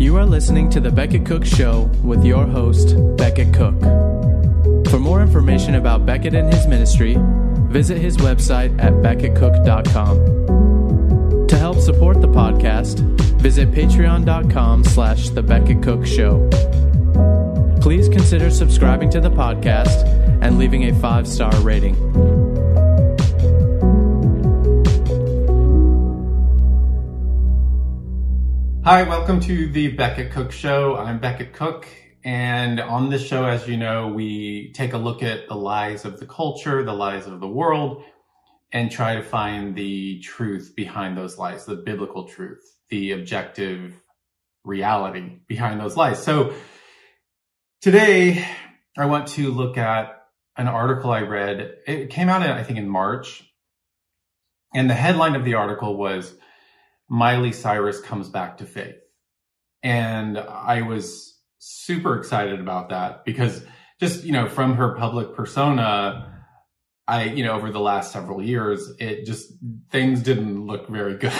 You are listening to The Becket Cook Show with your host, Becket Cook. For more information about Becket and his ministry, visit his website at becketcook.com. To help support the podcast, visit patreon.com/The Becket Cook Show. Please consider subscribing to the podcast and leaving a 5-star rating. Hi, welcome to the Becket Cook Show. I'm Becket Cook, and on this show, as you know, we take a look at the lies of the culture, the lies of the world, and try to find the truth behind those lies, the biblical truth, the objective reality behind those lies. So today, I want to look at an article I read. It came out, I think, in March, and the headline of the article was, Miley Cyrus comes back to faith. And I was super excited about that because just, from her public persona, over the last several years, things didn't look very good.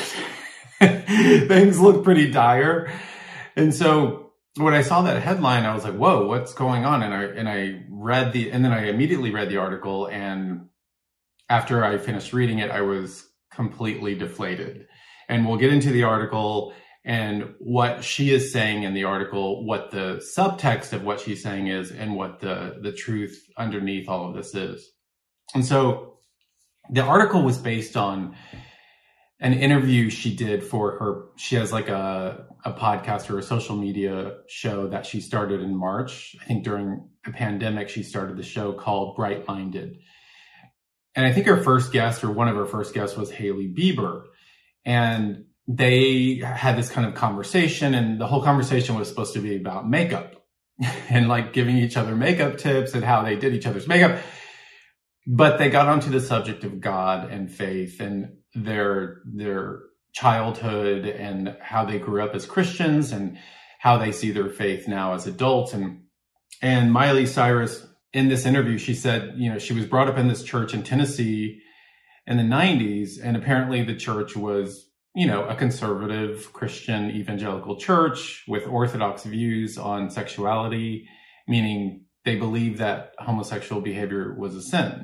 Things looked pretty dire. And so when I saw that headline, I was like, whoa, what's going on? And I immediately read the article. And after I finished reading it, I was completely deflated. And we'll get into the article and what she is saying in the article, what the subtext of what she's saying is, and what the truth underneath all of this is. And so the article was based on an interview she did for her. She has like a podcast or a social media show that she started in March. I think during the pandemic, she started the show called Bright Minded. And I think her first guest, or one of her first guests, was Hailey Bieber. And they had this kind of conversation, and the whole conversation was supposed to be about makeup and like giving each other makeup tips and how they did each other's makeup. But they got onto the subject of God and faith and their childhood and how they grew up as Christians and how they see their faith now as adults. And Miley Cyrus, in this interview, she said, she was brought up in this church in Tennessee in the 90s, and apparently the church was, a conservative Christian evangelical church with orthodox views on sexuality, meaning they believed that homosexual behavior was a sin.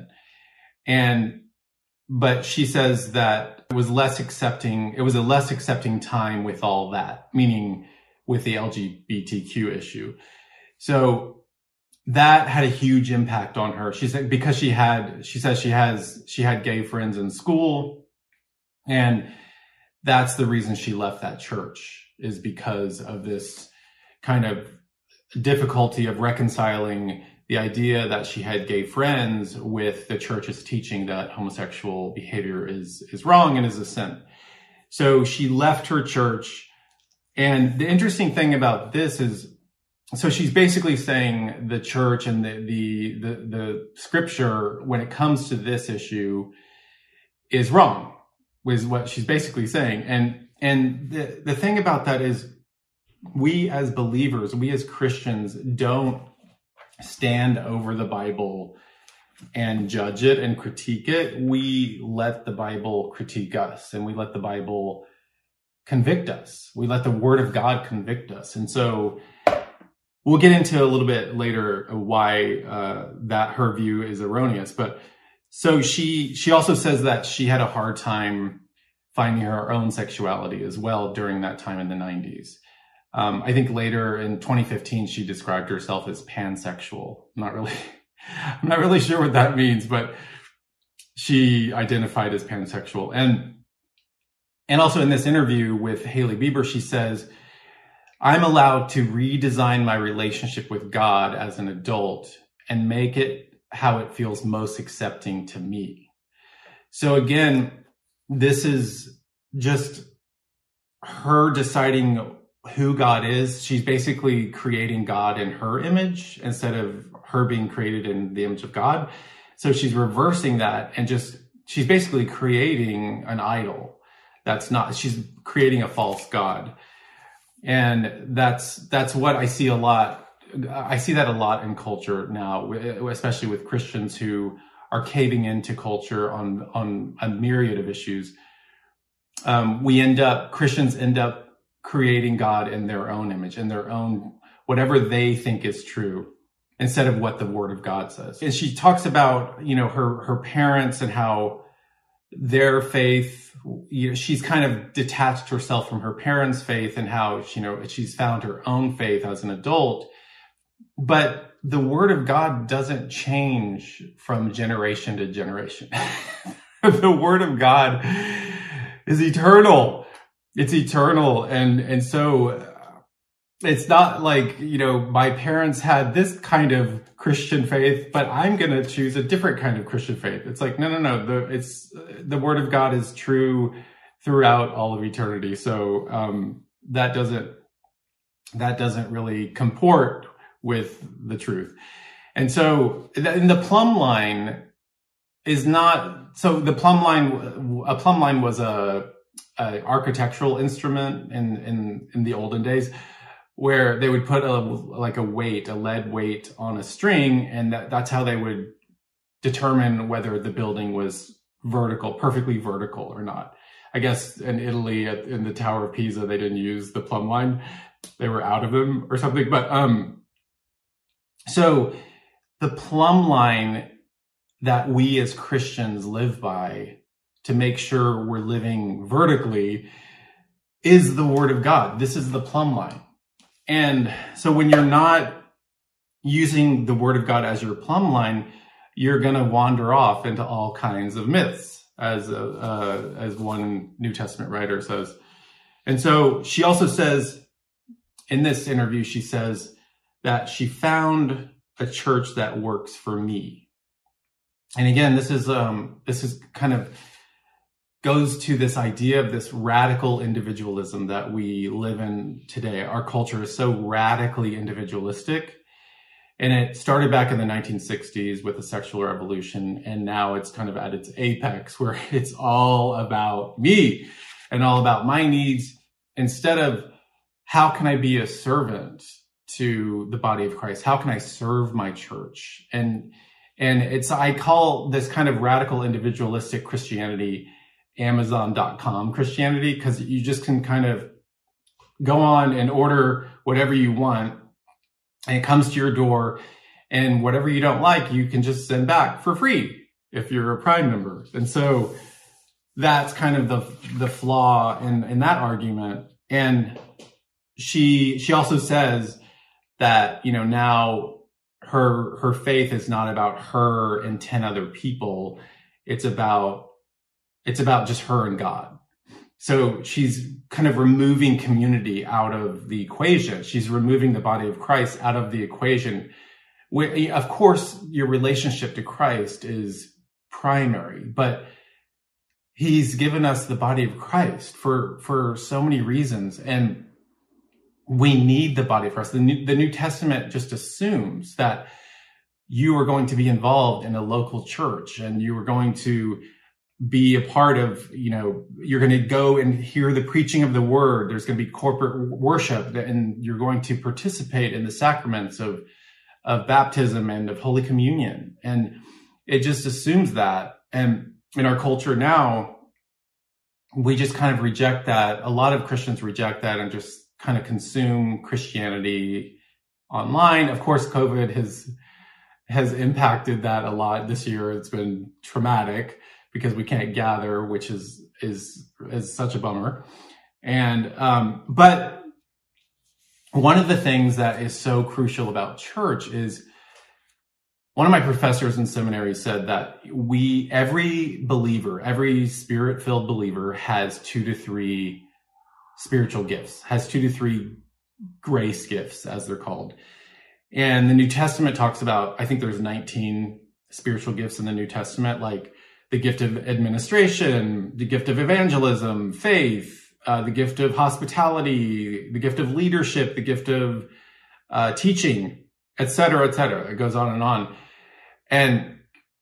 But she says that it was a less accepting time with all that, meaning with the LGBTQ issue. So that had a huge impact on her. She said, because she had gay friends in school, and that's the reason she left that church, is because of this kind of difficulty of reconciling the idea that she had gay friends with the church's teaching that homosexual behavior is wrong and is a sin. So she left her church. And the interesting thing about this is, so she's basically saying the church and the scripture, when it comes to this issue, is wrong, is what she's basically saying. And the thing about that is, we as believers, we as Christians, don't stand over the Bible and judge it and critique it. We let the Bible critique us, and we let the Bible convict us. We let the Word of God convict us. And so we'll get into a little bit later why that her view is erroneous. But so she also says that she had a hard time finding her own sexuality as well during that time in the 90s. I think later in 2015, she described herself as pansexual. I'm not really sure what that means, but she identified as pansexual. And also in this interview with Hailey Bieber, she says, I'm allowed to redesign my relationship with God as an adult and make it how it feels most accepting to me. So again, this is just her deciding who God is. She's basically creating God in her image instead of her being created in the image of God. So she's reversing that, and she's basically creating an idol. She's creating a false God. And that's what I see a lot. I see that a lot in culture now, especially with Christians who are caving into culture on a myriad of issues. Christians end up creating God in their own image, in their own, whatever they think is true, instead of what the Word of God says. And she talks about, her parents and how their faith, she's kind of detached herself from her parents' faith, and how, she's found her own faith as an adult. But the Word of God doesn't change from generation to generation. The Word of God is eternal. It's eternal. And so it's not like, my parents had this kind of Christian faith, but I'm going to choose a different kind of Christian faith. It's like, no. The Word of God is true throughout all of eternity. So, that doesn't really comport with the truth. And so, and the plumb line is not, so a plumb line was a architectural instrument in the olden days, where they would put a lead weight on a string, and that's how they would determine whether the building was perfectly vertical or not. I guess in Italy, in the Tower of Pisa, they didn't use the plumb line. They were out of them or something. But so the plumb line that we as Christians live by to make sure we're living vertically is the Word of God. This is the plumb line. And so when you're not using the Word of God as your plumb line, you're going to wander off into all kinds of myths, as one New Testament writer says. And so she also says, in this interview, she says that she found a church that works for me. And again, this is kind of goes to this idea of this radical individualism that we live in today. Our culture is so radically individualistic, and it started back in the 1960s with the sexual revolution, and now it's kind of at its apex, where it's all about me and all about my needs, instead of how can I be a servant to the body of Christ? How can I serve my church? And I call this kind of radical individualistic Christianity Amazon.com Christianity, because you just can kind of go on and order whatever you want, and it comes to your door, and whatever you don't like, you can just send back for free if you're a Prime member. And so that's kind of the flaw in that argument. And she also says that, now her faith is not about her and 10 other people. It's about just her and God. So she's kind of removing community out of the equation. She's removing the body of Christ out of the equation. Of course, your relationship to Christ is primary, but he's given us the body of Christ for so many reasons. And we need the body of Christ. The New Testament just assumes that you are going to be involved in a local church, and you are going to be a part of, you're going to go and hear the preaching of the word. There's going to be corporate worship, and you're going to participate in the sacraments of baptism and of Holy Communion. And it just assumes that. And in our culture now, we just kind of reject that. A lot of Christians reject that and just kind of consume Christianity online. Of course, COVID has impacted that a lot this year. It's been traumatic because we can't gather, which is such a bummer. And but one of the things that is so crucial about church is, one of my professors in seminary said that every believer, every spirit-filled believer has 2 to 3 spiritual gifts, has 2 to 3 grace gifts, as they're called. And the New Testament talks about, I think there's 19 spiritual gifts in the New Testament, like the gift of administration, the gift of evangelism, faith, the gift of hospitality, the gift of leadership, the gift of teaching, et cetera, et cetera. It goes on and on. And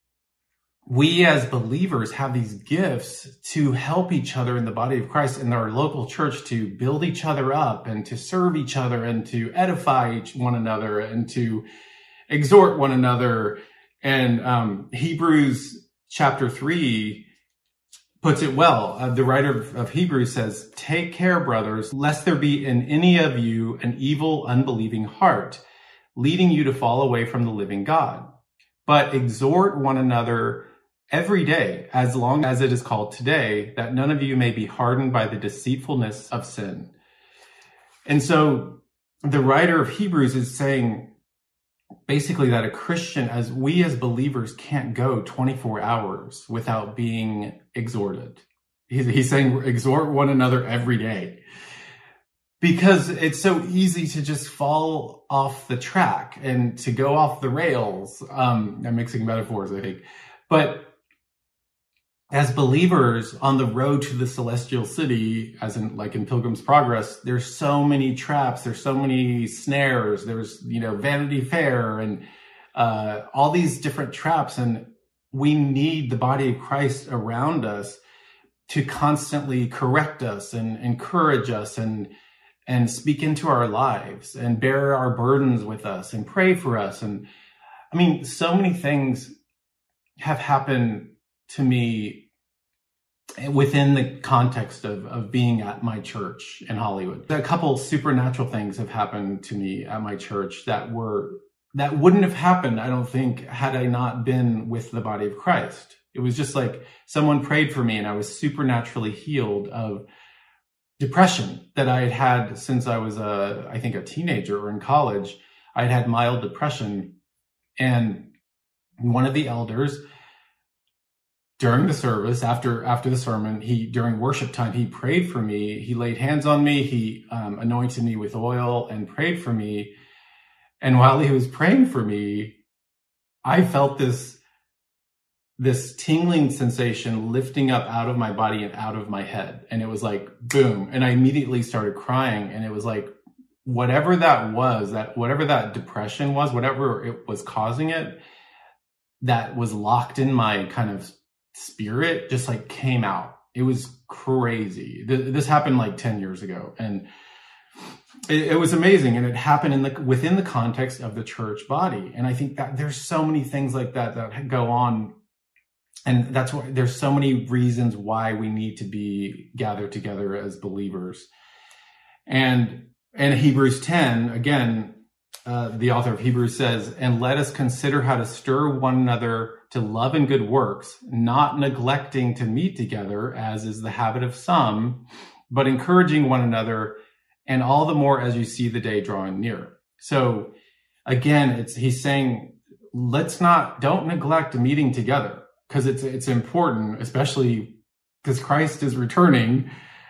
we as believers have these gifts to help each other in the body of Christ, in our local church, to build each other up and to serve each other and to edify one another and to exhort one another. And Hebrews chapter 3 puts it well. The writer of Hebrews says, "Take care, brothers, lest there be in any of you an evil, unbelieving heart, leading you to fall away from the living God. But exhort one another every day, as long as it is called today, that none of you may be hardened by the deceitfulness of sin." And so the writer of Hebrews is saying basically that a Christian, as believers, can't go 24 hours without being exhorted. He's saying exhort one another every day, because it's so easy to just fall off the track and to go off the rails. I'm mixing metaphors, I think. But as believers on the road to the celestial city, as in like in Pilgrim's Progress, there's so many traps, there's so many snares, there's, Vanity Fair and all these different traps. And we need the body of Christ around us to constantly correct us and encourage us and speak into our lives and bear our burdens with us and pray for us. And I mean, so many things have happened to me within the context of being at my church in Hollywood. A couple supernatural things have happened to me at my church that wouldn't have happened, I don't think, had I not been with the body of Christ. It was just like someone prayed for me and I was supernaturally healed of depression that I had had since I was I think a teenager or in college. I'd had mild depression, and one of the elders during the service, after the sermon, during worship time, he prayed for me. He laid hands on me. He anointed me with oil and prayed for me. And while he was praying for me, I felt this tingling sensation lifting up out of my body and out of my head. And it was like, boom. And I immediately started crying. And it was like, whatever that depression was, whatever it was causing it, that was locked in my kind of spirit, just like came out. It was crazy. This happened like 10 years ago. And it was amazing. And it happened within the context of the church body. And I think that there's so many things like that go on. And that's why there's so many reasons why we need to be gathered together as believers. And in Hebrews 10, again, the author of Hebrews says, "And let us consider how to stir one another to love and good works, not neglecting to meet together, as is the habit of some, but encouraging one another, and all the more as you see the day drawing near." So again, he's saying, don't neglect meeting together, because it's important, especially because Christ is returning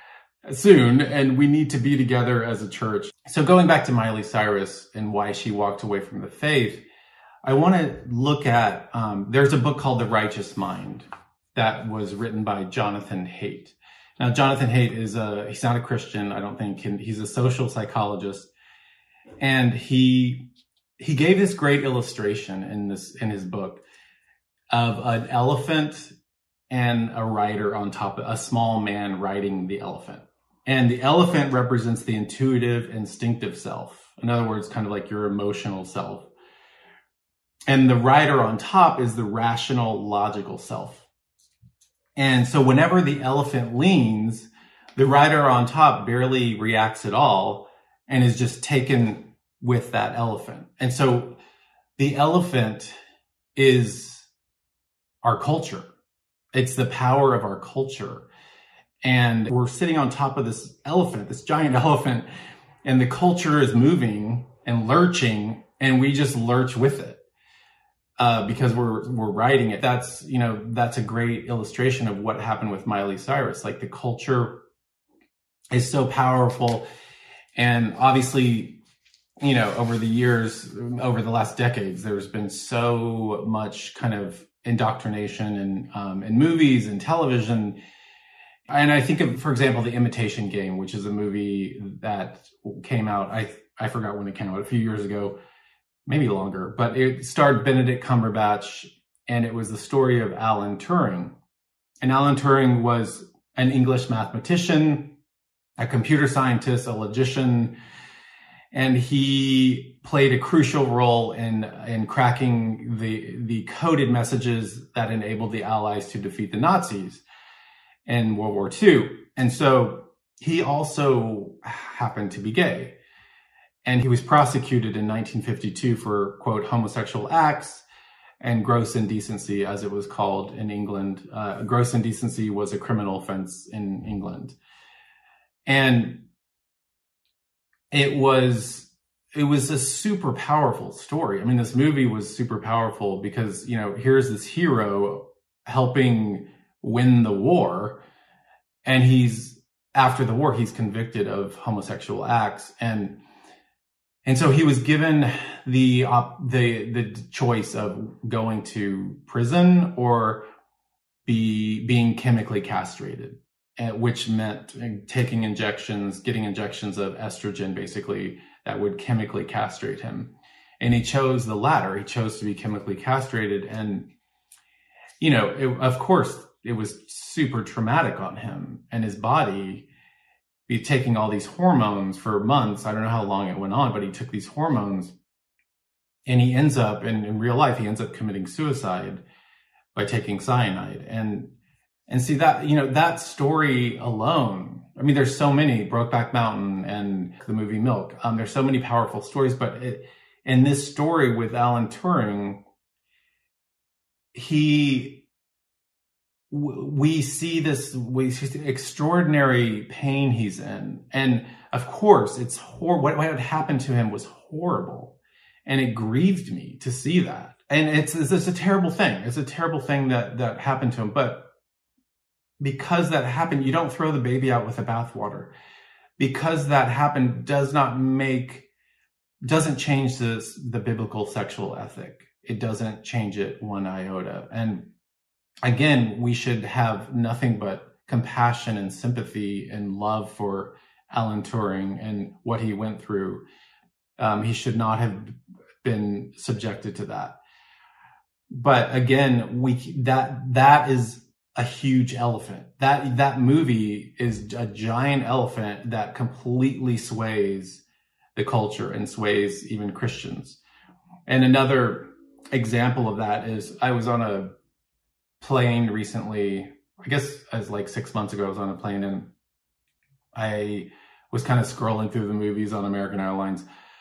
soon and we need to be together as a church. So going back to Miley Cyrus and why she walked away from the faith, I want to look at, there's a book called The Righteous Mind that was written by Jonathan Haidt. Now, Jonathan Haidt he's not a Christian, I don't think. He's a social psychologist. And he gave this great illustration in his book of an elephant and a rider on top, a small man riding the elephant. And the elephant represents the intuitive, instinctive self. In other words, kind of like your emotional self. And the rider on top is the rational, logical self. And so whenever the elephant leans, the rider on top barely reacts at all and is just taken with that elephant. And so the elephant is our culture. It's the power of our culture. And we're sitting on top of this elephant, this giant elephant, and the culture is moving and lurching, and we just lurch with it because we're riding it. That's a great illustration of what happened with Miley Cyrus. Like, the culture is so powerful, and obviously, over the years, over the last decades, there's been so much kind of indoctrination in movies and television. And I think of, for example, The Imitation Game, which is a movie that came out, I forgot when it came out, a few years ago, maybe longer, but it starred Benedict Cumberbatch, and it was the story of Alan Turing. And Alan Turing was an English mathematician, a computer scientist, a logician, and he played a crucial role in cracking the coded messages that enabled the Allies to defeat the Nazis. in World War II. And so he also happened to be gay. And he was prosecuted in 1952 for, quote, homosexual acts and gross indecency, as it was called in England. Gross indecency was a criminal offense in England. And it was a super powerful story. I mean, this movie was super powerful because, you know, here's this hero helping win the war, and after the war, he's convicted of homosexual acts. And so he was given the choice of going to prison or being chemically castrated, which meant getting injections of estrogen, basically, that would chemically castrate him. And he chose the latter. He chose to be chemically castrated. And, you know, of course, it was super traumatic on him and his body. Be taking all these hormones for months. I don't know how long it went on, but he took these hormones, and he ends up in real life, he ends up committing suicide by taking cyanide. And see that, you know, that story alone, I mean, there's so many, Brokeback Mountain and the movie Milk. There's so many powerful stories, but in this story with Alan Turing, we see this extraordinary pain he's in. And of course, it's horrible. What had happened to him was horrible. And it grieved me to see that. And it's a terrible thing. It's a terrible thing that happened to him. But because that happened, you don't throw the baby out with the bathwater. Because that happened doesn't change the biblical sexual ethic. It doesn't change it one iota. And again, we should have nothing but compassion and sympathy and love for Alan Turing and what he went through. He should not have been subjected to that. But again, that is a huge elephant. That movie is a giant elephant that completely sways the culture and sways even Christians. And another example of that is I was on a plane recently, I guess as like 6 months ago, I was on a plane and I was kind of scrolling through the movies on American Airlines.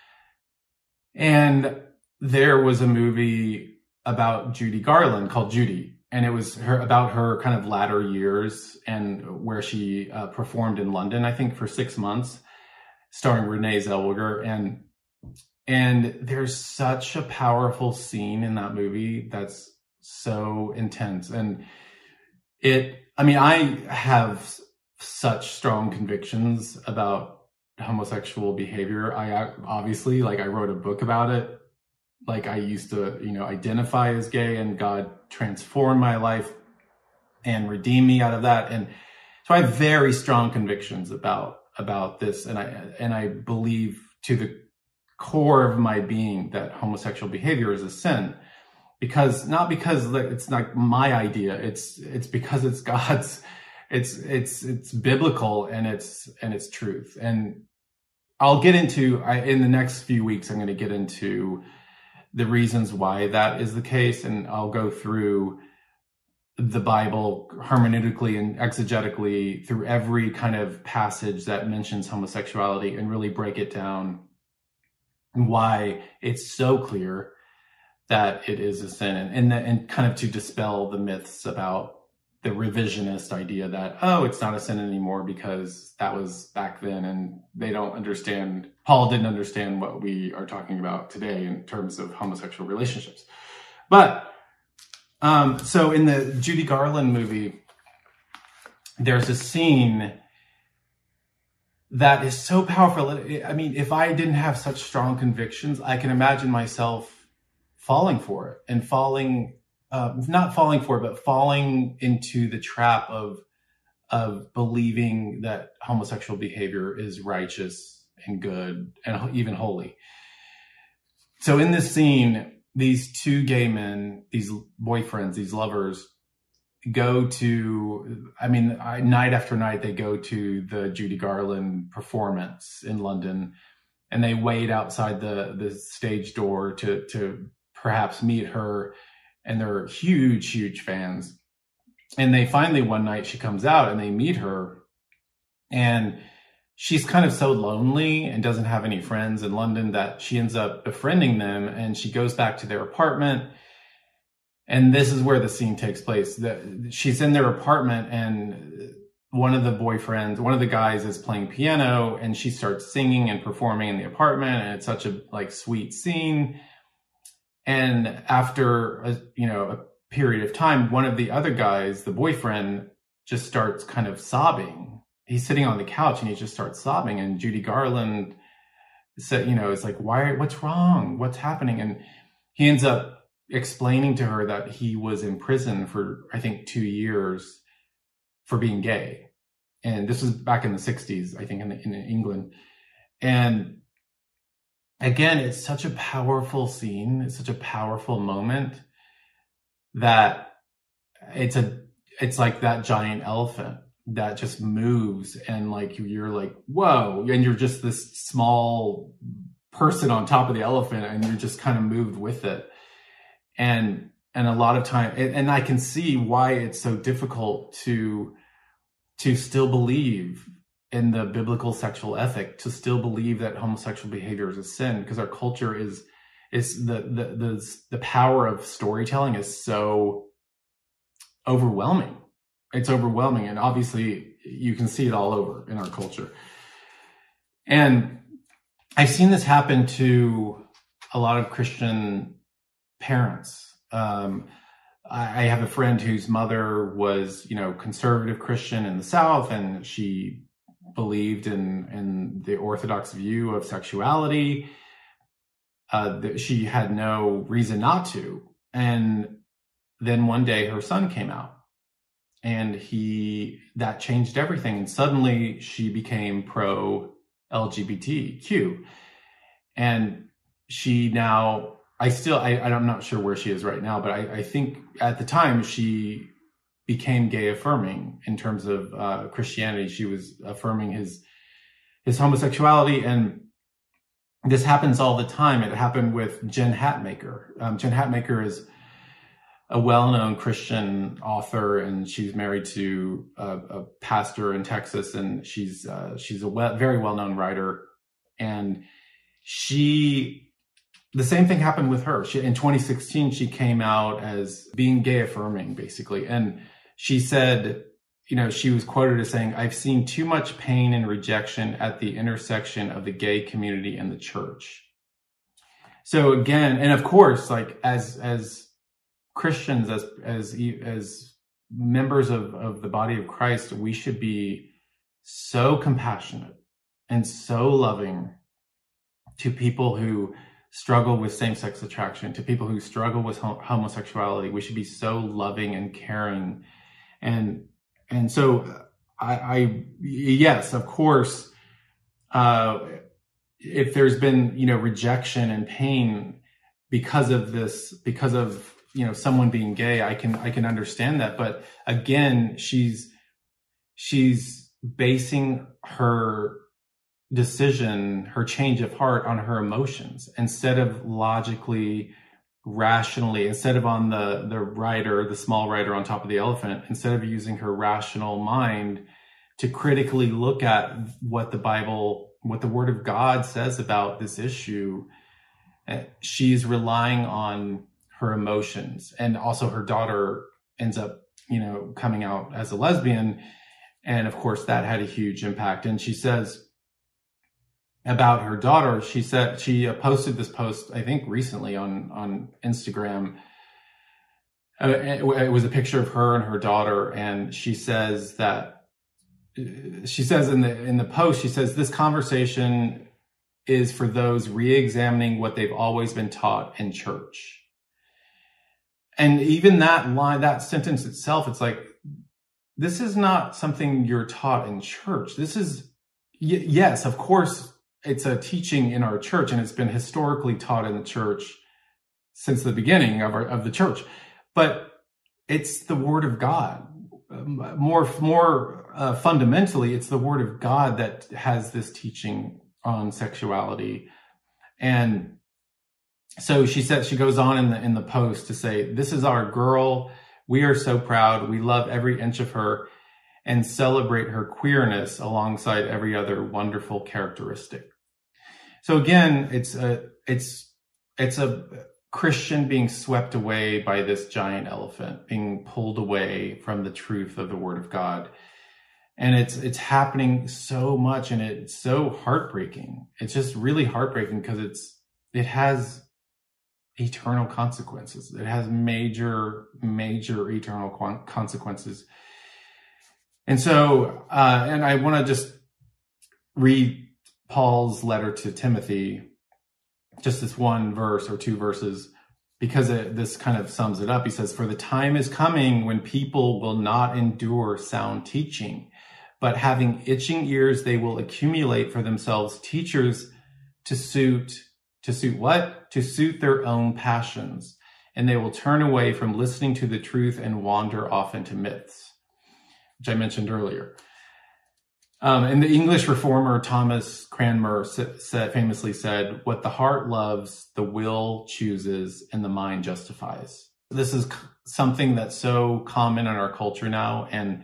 And there was a movie about Judy Garland called Judy. And it was about her kind of latter years and where she performed in London, I think for 6 months, starring Renee Zellweger. And there's such a powerful scene in that movie that's so intense. And I have such strong convictions about homosexual behavior. I obviously, like, I wrote a book about it. Like, I used to, you know, identify as gay, and God transformed my life and redeemed me out of that. And so I have very strong convictions about this. And I believe to the core of my being that homosexual behavior is a sin. Not because it's like my idea. It's because it's God's. It's biblical and it's truth. And I'll get into in the next few weeks. I'm going to get into the reasons why that is the case, and I'll go through the Bible hermeneutically and exegetically through every kind of passage that mentions homosexuality and really break it down and why it's so clear that it is a sin, and kind of to dispel the myths about the revisionist idea that, oh, it's not a sin anymore because that was back then and they don't understand. Paul didn't understand what we are talking about today in terms of homosexual relationships. But so in the Judy Garland movie, there's a scene that is so powerful. I mean, if I didn't have such strong convictions, I can imagine myself falling for it and not falling for it, but falling into the trap of believing that homosexual behavior is righteous and good and even holy. So in this scene, these two gay men, these boyfriends, these lovers, go to, night after night, they go to the Judy Garland performance in London, and they wait outside the stage door to perhaps meet her. And they're huge, huge fans. And they finally, one night she comes out and they meet her, and she's kind of so lonely and doesn't have any friends in London that she ends up befriending them, and she goes back to their apartment. And this is where the scene takes place. She's in their apartment, and one of the guys is playing piano, and she starts singing and performing in the apartment, and it's such a sweet scene. And after a period of time, one of the other guys, the boyfriend, just starts kind of sobbing. He's sitting on the couch and he just starts sobbing. And Judy Garland said, it's like, what's wrong? What's happening? And he ends up explaining to her that he was in prison for, I think, 2 years for being gay. And this was back in the 60s, I think, in England. And again, it's such a powerful scene. It's such a powerful moment that it's like that giant elephant that just moves, and you're like, whoa, and you're just this small person on top of the elephant, and you're just kind of moved with it. And a lot of time, and I can see why it's so difficult to still believe in the biblical sexual ethic, to still believe that homosexual behavior is a sin, because our culture is the power of storytelling is so overwhelming. It's overwhelming. And obviously you can see it all over in our culture. And I've seen this happen to a lot of Christian parents. I have a friend whose mother was, conservative Christian in the South, and she believed in the Orthodox view of sexuality. She had no reason not to. And then one day her son came out, and that changed everything. And suddenly she became pro LGBTQ. And she now, I'm not sure where she is right now, but I think at the time she became gay affirming in terms of Christianity. She was affirming his homosexuality. And this happens all the time. It happened with Jen Hatmaker. Jen Hatmaker is a well-known Christian author, and she's married to a pastor in Texas, and she's a very well-known writer. And the same thing happened with her. In 2016, she came out as being gay affirming, basically. And she said, she was quoted as saying, "I've seen too much pain and rejection at the intersection of the gay community and the church." So again, and of course, as Christians, as members of the body of Christ, we should be so compassionate and so loving to people who struggle with same-sex attraction, to people who struggle with homosexuality. We should be so loving and caring. And so yes, of course, if there's been, rejection and pain because of someone being gay, I can understand that. But again, she's basing her decision, her change of heart, on her emotions instead of logically, rationally, instead of on the small rider on top of the elephant, instead of using her rational mind to critically look at what the Bible, what the Word of God says about this issue. She's relying on her emotions. And also her daughter ends up, coming out as a lesbian. And of course that had a huge impact. And she says about her daughter, she said, she posted this post, I think recently on Instagram. It was a picture of her and her daughter. And she says in the post, she says, "This conversation is for those re-examining what they've always been taught in church." And even that sentence itself, it's like, this is not something you're taught in church. This is, yes, of course, it's a teaching in our church, and it's been historically taught in the church since the beginning of the church. But it's the Word of God. More fundamentally, it's the Word of God that has this teaching on sexuality. And so she goes on in the post to say, "This is our girl. We are so proud. We love every inch of her and celebrate her queerness alongside every other wonderful characteristic. So again, it's a Christian being swept away by this giant elephant, being pulled away from the truth of the Word of God. And it's happening so much, and it's so heartbreaking. It's just really heartbreaking because it has eternal consequences. It has major eternal consequences. And so, and I want to just read Paul's letter to Timothy, just this one verse or two verses, because this kind of sums it up. He says, "For the time is coming when people will not endure sound teaching, but having itching ears, they will accumulate for themselves teachers to suit what? To suit their own passions. And they will turn away from listening to the truth and wander off into myths," which I mentioned earlier. And the English reformer Thomas Cranmer famously said, "What the heart loves, the will chooses, and the mind justifies." This is something that's so common in our culture now. And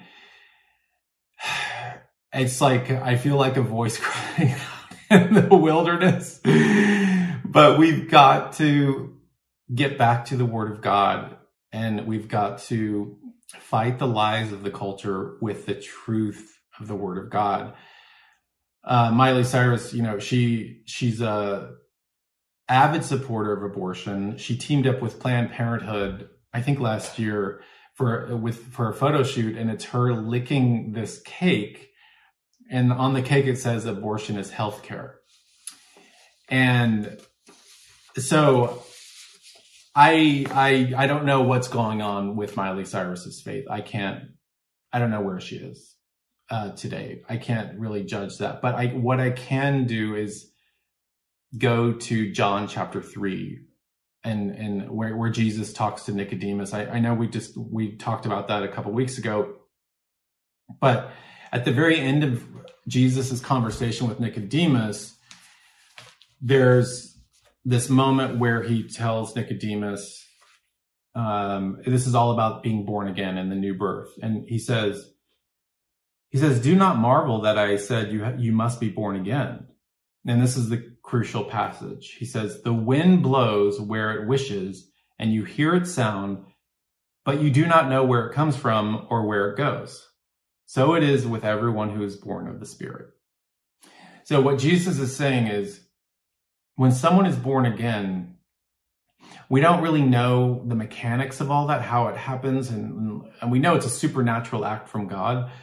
it's like, I feel like a voice crying out in the wilderness. But we've got to get back to the Word of God, and we've got to fight the lies of the culture with the truth of the Word of God. Miley Cyrus, she's a avid supporter of abortion. She teamed up with Planned Parenthood, I think last year, for a photo shoot, and it's her licking this cake, and on the cake it says abortion is healthcare. And so I don't know what's going on with Miley Cyrus's faith. I don't know where she is today. I can't really judge that. But what I can do is go to John chapter 3 and where Jesus talks to Nicodemus. I know we talked about that a couple weeks ago, but at the very end of Jesus's conversation with Nicodemus, there's this moment where he tells Nicodemus, this is all about being born again and the new birth. And he says, "Do not marvel that I said you must be born again." And this is the crucial passage. He says, "The wind blows where it wishes, and you hear its sound, but you do not know where it comes from or where it goes. So it is with everyone who is born of the Spirit." So what Jesus is saying is, when someone is born again, we don't really know the mechanics of all that, how it happens, and we know it's a supernatural act from God.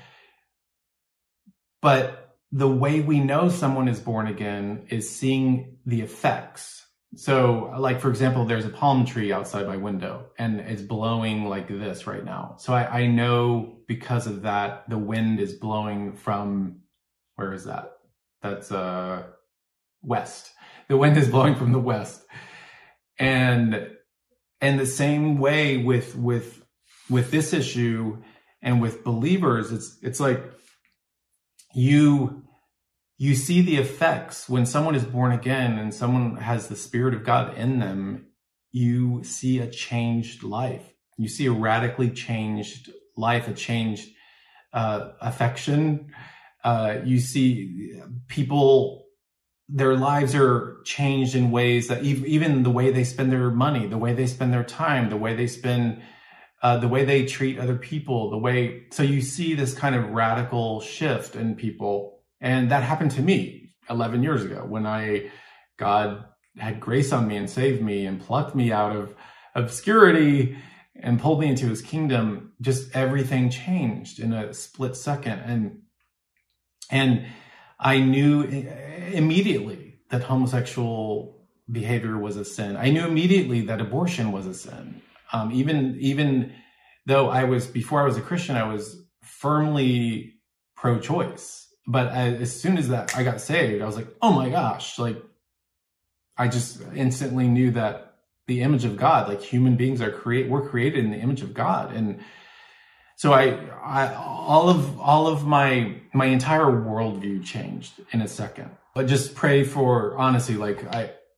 But the way we know someone is born again is seeing the effects. So, like, for example, there's a palm tree outside my window, and it's blowing like this right now. So I know because of that, the wind is blowing from, where is that? That's west. The wind is blowing from the west. And the same way with this issue and with believers, it's like you see the effects when someone is born again and someone has the Spirit of God in them. You see a changed life. You see a radically changed life, a changed affection. You see people, their lives are changed in ways that even the way they spend their money, the way they spend their time, the way they treat other people, so you see this kind of radical shift in people. And that happened to me 11 years ago when God had grace on me and saved me and plucked me out of obscurity and pulled me into his kingdom. Just everything changed in a split second. And I knew immediately that homosexual behavior was a sin. I knew immediately that abortion was a sin. Even though before I was a Christian, I was firmly pro-choice. But as soon as I got saved, I was like, oh my gosh, like, I just instantly knew that the image of God, like, human beings we're created in the image of God. And so all of my entire worldview changed in a second. But just pray for, honestly, like,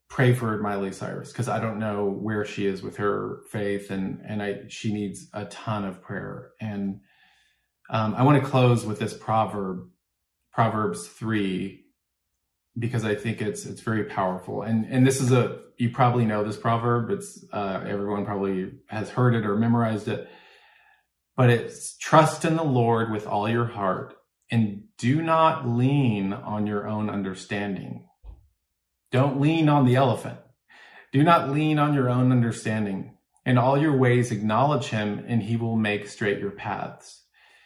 pray for Miley Cyrus, because I don't know where she is with her faith, and she needs a ton of prayer. And I want to close with this proverb, Proverbs 3, because I think it's very powerful. And this is you probably know this proverb. It's everyone probably has heard it or memorized it. But it's, trust in the Lord with all your heart and do not lean on your own understanding. Don't lean on the elephant. Do not lean on your own understanding. In all your ways acknowledge him, and he will make straight your paths.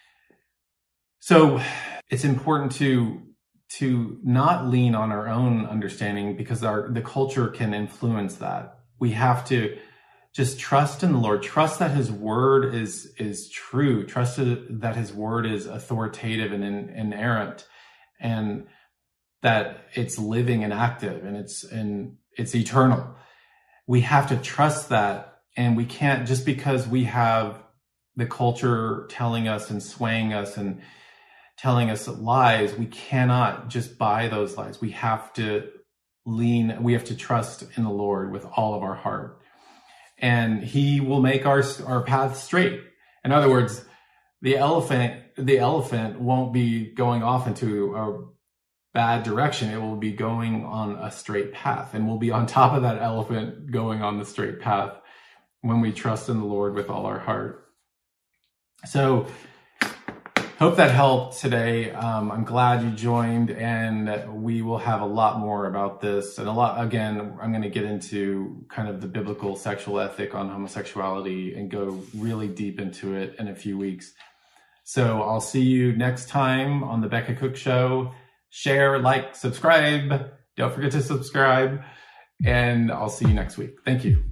So it's important to not lean on our own understanding, because the culture can influence that. We have to just trust in the Lord. Trust that his word is true. Trust that his word is authoritative and inerrant, and that it's living and active, and it's eternal. We have to trust that, and we can't, just because we have the culture telling us and swaying us and telling us lies, we cannot just buy those lies. We have to trust in the Lord with all of our heart, and he will make our path straight. In other words, the elephant won't be going off into a bad direction. It will be going on a straight path, and we'll be on top of that elephant going on the straight path when we trust in the Lord with all our heart. So hope that helped today. I'm glad you joined, and we will have a lot more about this, and again, I'm going to get into kind of the biblical sexual ethic on homosexuality and go really deep into it in a few weeks. So I'll see you next time on the Becca Cook Show. Share, like, subscribe. Don't forget to subscribe, and I'll see you next week. Thank you.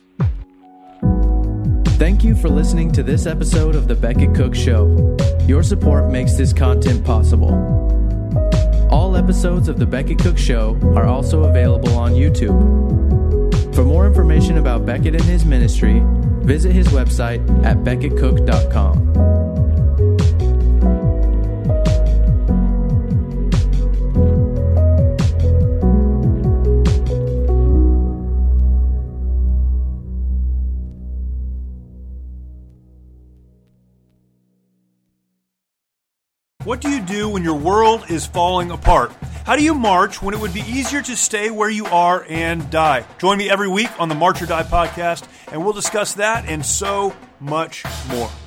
Thank you for listening to this episode of The Beckett Cook Show. Your support makes this content possible. All episodes of The Beckett Cook Show are also available on YouTube. For more information about Beckett and his ministry, visit his website at beckettcook.com. What do you do when your world is falling apart? How do you march when it would be easier to stay where you are and die? Join me every week on the March or Die podcast, and we'll discuss that and so much more.